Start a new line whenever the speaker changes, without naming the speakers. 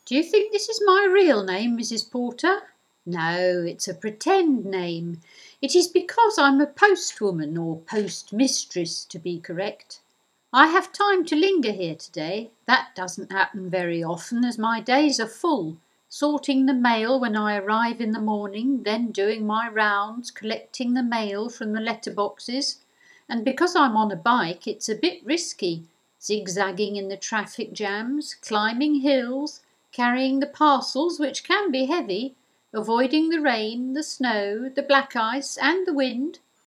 Do you think this is my real name, Mrs. Porter? No, it's a pretend name. It is because I'm a postwoman, or postmistress, to be correct. I have time to linger here today. That doesn't happen very often, as my days are full, sorting the mail when I arrive in the morning, then doing my rounds, collecting the mail from the letterboxes. And because I'm on a bike, it's a bit risky, zigzagging in the traffic jams, climbing hills, carrying the parcels, which can be heavy, avoiding the rain, the snow, the black ice, and the wind.